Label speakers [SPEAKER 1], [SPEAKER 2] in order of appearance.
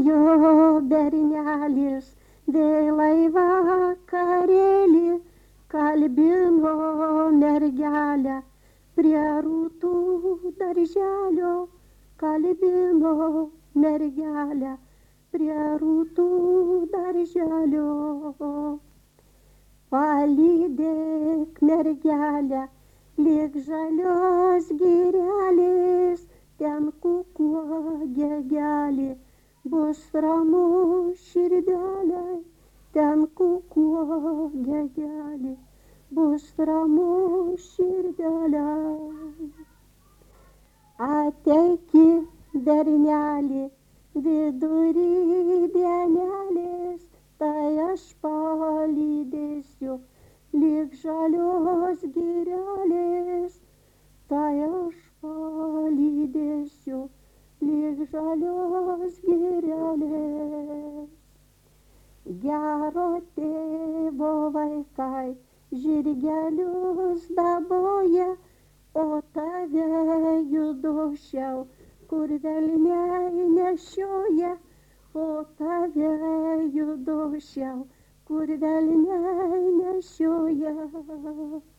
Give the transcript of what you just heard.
[SPEAKER 1] bernelis, vėlai vakarėlį, kalbino mergelę prie rūtų darželio, kalbino mergelę prie rūtų darželio. Palydėk mergelę, lyg žalios girelės, ten kukuoja gelė, bus ramu širdelė, ten kukuoja gelė, bus ramu širdelė. Ateiki, bernelį, vidury dienelės, tai aš palydėsiu, lyg žalios girelės, tai aš palydėsiu, lyg žalios girelės. Gero tėvo vaikai žirgelius daboja, o tave judošiau, kur velniai nešioja, o tave judošiau, kur velniai nešioja.